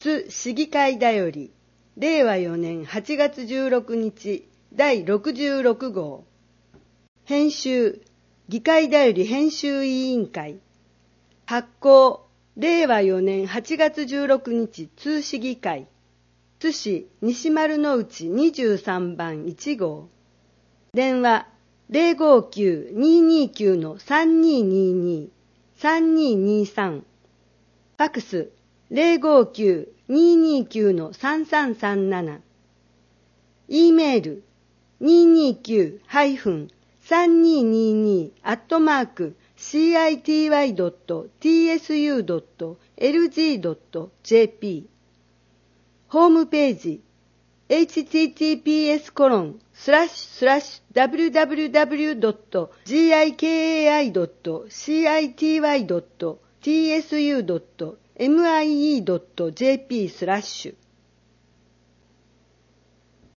津市議会だより令和4年8月16日第66号編集議会だより編集委員会発行令和4年8月16日津市議会津市西丸の内23番1号電話059-229-3222 3223ファクス059-229-3337 E メール229-city.tsu.lg.jp ホームページhttps://www.gikai.city.tsu.mie.jp/